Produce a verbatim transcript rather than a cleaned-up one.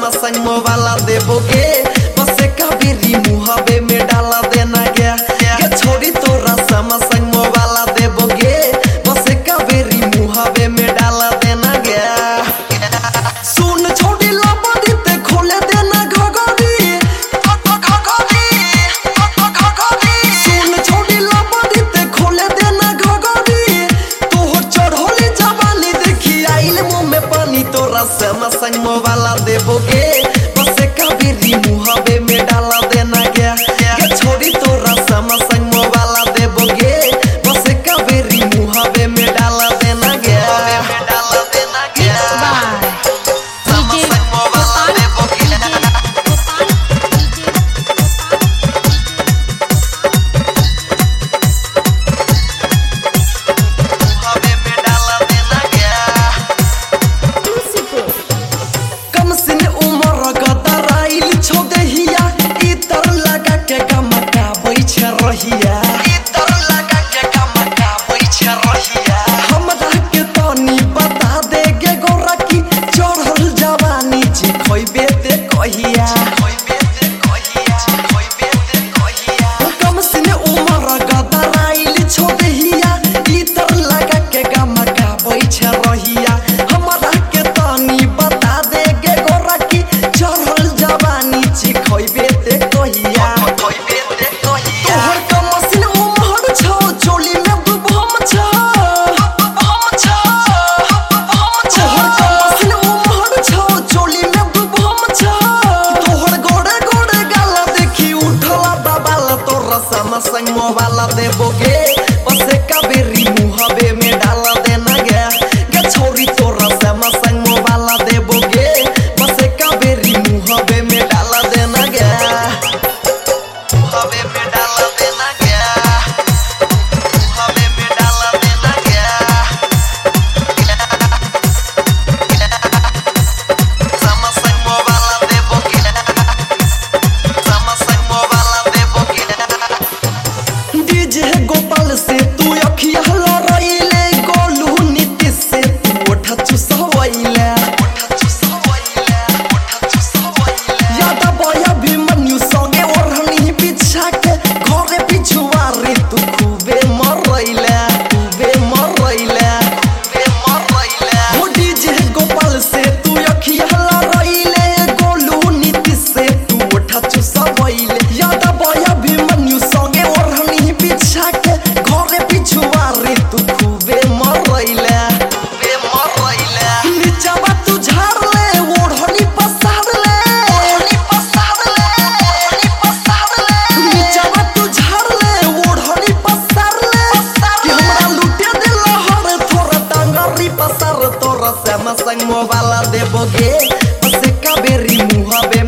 Samsung mobile देबोगे बस कावेरी मुहावे में डाला देना गया ये छोड़ी तोरा सैमसंग मोबाइल देबोगे बस कावेरी मुहावे में डाला देना गया सुन छोड़ी लापदी ते खोले देना घगरी घगरी घगरी सुन छोड़ी लापदी ते खोले देना घगरी तोहर चढ़ोली जवानी देखी आइल मुंह में पानी तोरा सैमसंग मोबाइल देबोगे बस कावेरी मुहावे में डाला देना गया ये छोड़ी तोरा सैमसंग मोबाइल देबोगे बस कावेरी मुहावे में डाला देना गया डाला देना गया सैमसंग मोबाइल देबोगे मुहावे में डाला देना गया कम सिन उमर गदराइल छोदेहिया इतर लगा के गमका बैठ रहिया इतर लगा के गमका बैठ रहिया हमरा के तनी बता दे गे गोरा की चढ़ल जवानी जी खोइबे ते कहिया खोइबे ते कहिया खोइबे ते कहिया कम सिन उमर गदराइल छोदेहिया इतर लगा के गमका बैठ रहिया हमरा के तनी बता दे गे गोरा की चढ़ल जवानी जी खोइबे ते कहिया खोइबे ते कहिया तोहर कमसिन उमहर छौ चोली में डुबम छौ डुबम छौ डुबम छौ तोहर कमसिन उमहर छौ चोली में डुबम छौ तोहर गोड़े गोड़े गाला देखी उठला बाबाल तोरा सैमसंग मोबाइल देबोगे बस कावेरी मुहावे में डाला देना गया गे छोरी तोरा सैमसंग मोबाइल देबोगे बस कावेरी मुहावे में डाला देना गया मुहावे में डाला देना गया मुहावे में डाला देना गया सैमसंग मोबाइल देबोगे सैमसंग मोबाइल देबोगे डीजे गोपाल से तू अखिया लड़ाइले गोलू नीतीश से तू ओठा चुसवैले ओठा चुसवैले ओठा चुसवैले याद बया भीमन्यु संगे ओढ़नी बिछा के घरे पिछुआ रे तू खूबे मरैले खूबे मरैले खूबे मरैले ओ डीजे गोपाल से तू अखिया लड़ाइले गोलू नीतीश से तू ओठा चुसवैले याद बया भीमन्यु संगे ओढ़नी बिछा के घरे पिछुआ रे तू खूबे मरैले खूबे मरैले नीचवा तू झाड़ ले ओढ़नी पसार ले ओढ़नी पसार ले ओढ़नी पसार ले नीचवा तू झाड़ ले ओढ़नी पसार ले कि हमरा लुटे दे लहर थोड़ा टांगरी पसार तोरा सैमसंग मोबाइल देबोगे बस कावेरी मुहावे